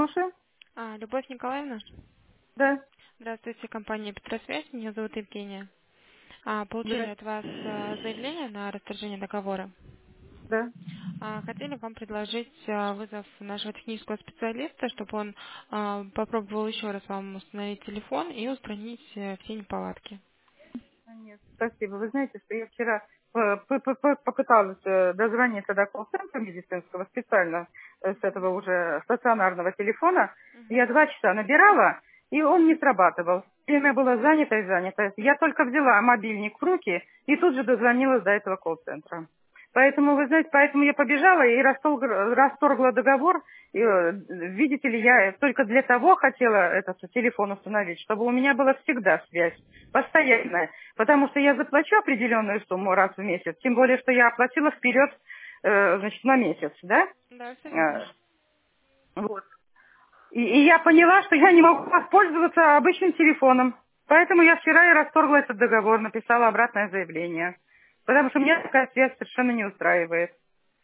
Слушаю. Любовь Николаевна, Да, здравствуйте, компания Петросвязь, меня зовут Евгения. Получили да, от вас заявление на расторжение договора. да. Хотели вам предложить вызов нашего технического специалиста, чтобы он попробовал еще раз вам установить телефон и устранить все неполадки. Нет, спасибо. Вы знаете, что я вчера попыталась дозвониться до колл-центра медицинского специально с этого уже стационарного телефона. Мгм. Я 2 часа набирала, и он не срабатывал. Время было занято и занято. Я только взяла мобильник в руки и тут же дозвонилась до этого колл-центра. Поэтому, вы знаете, поэтому я побежала и расторгла договор. И, видите ли, я только для того хотела этот телефон установить, чтобы у меня была всегда связь, постоянная. Потому что я заплачу определенную сумму раз в месяц, тем более, что я оплатила вперед, значит, на месяц, да? Да, все Э, верно. Вот. И я поняла, что я не могу воспользоваться обычным телефоном. Поэтому я вчера и расторгла этот договор, написала обратное заявление. Потому что меня такая связь совершенно не устраивает.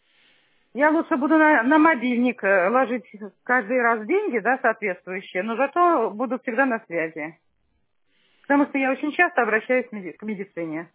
Я лучше буду на мобильник ложить каждый раз деньги, да, соответствующие, но зато буду всегда на связи. Потому что я очень часто обращаюсь к медицине.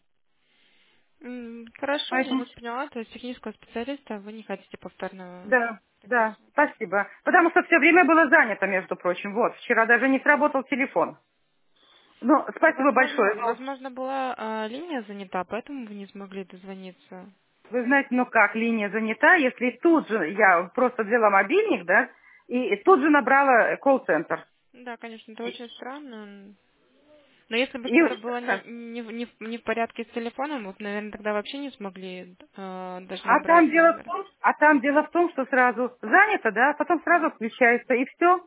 Хорошо, я Поэтому, вас поняла, то есть технического специалиста вы не хотите повторно да, да, поддерживать. спасибо. Потому что все время было занято, между прочим. Вот, вчера даже не сработал телефон. Ну, спасибо большое. Возможно, была линия занята, поэтому вы не смогли дозвониться. Вы знаете, ну как, линия занята, если тут же я просто взяла мобильник, да, и тут же набрала колл-центр. Да, конечно, это И, очень странно. Но если бы и что-то было не в порядке с телефоном, вы, наверное, тогда вообще не смогли даже А там набрать дело в номер. том, что сразу занято, да, а потом сразу включается, и все.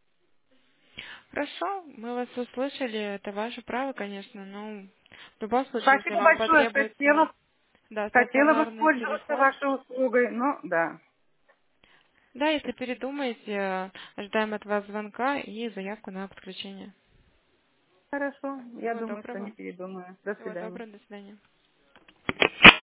Хорошо, мы вас услышали, это ваше право, конечно, но в любом случае, если Спасибо вам большое, потребуется, да, хотела стационарный воспользоваться телефон, вашей услугой, но да. да, если передумаете, ожидаем от вас звонка и заявку на подключение. Хорошо, я Всего думаю, что не доброго. передумаю. До Всего свидания. доброго, до свидания.